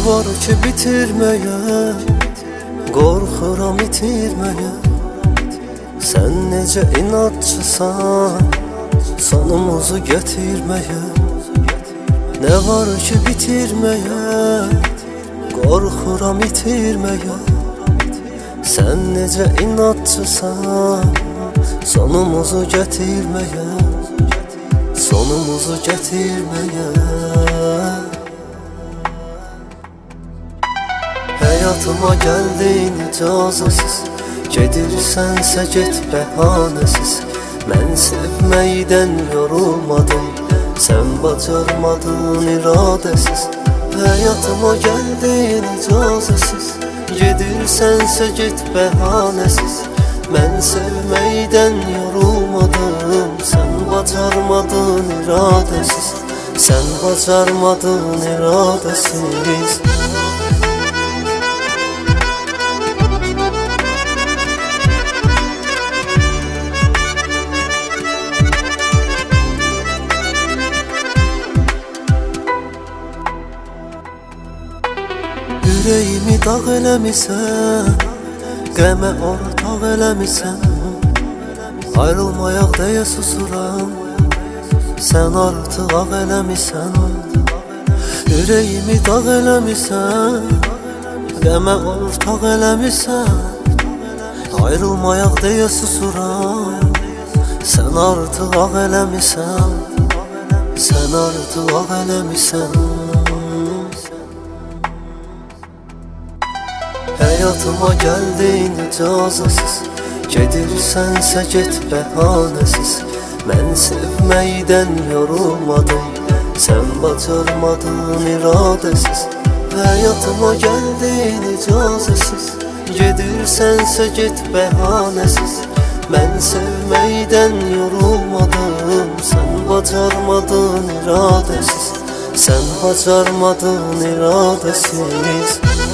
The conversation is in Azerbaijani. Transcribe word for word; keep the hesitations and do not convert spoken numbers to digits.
var ki bitirmeye, qorxuram itirmeye. Sen necə inatçısan, sonumuzu getirmeye. Ne var ki bitirmeye, qorxuram itirmeye. Sen necə inatçısan, sonumuzu getirmeye. Sonumuzu getirmeye. Hayatıma geldin icazəsiz, gedirsense get bəhanəsiz. Mən sevməkdən yorulmadım, sen bacarmadın iradəsiz. Hayatıma geldin icazəsiz, gedirsense get bəhanəsiz. Mən sevməkdən yorulmadım, sen bacarmadın iradəsiz. Sen bacarmadın iradəsiz. Yüreğimi dağ eləmisən, qəmə ortaq eləmisən. Ayrılmayaq deyə susuram, sən artıq ağ eləmisən. Yüreğimi dağ eləmisən, qəmə ortaq eləmisən. Ayrılmayaq deyə susuram, sən artıq ağ eləmisən. Sən artıq ağ eləmisən. Hayatıma geldin icazəsiz, gedirsense get bəhanəsiz. Mən sevməkdən yorulmadım, sen bacarmadın iradəsiz. Hayatıma geldin icazəsiz, gedirsense get bəhanəsiz. Mən sevməkdən yorulmadım, sen bacarmadın iradəsiz. Sen bacarmadın iradəsiz.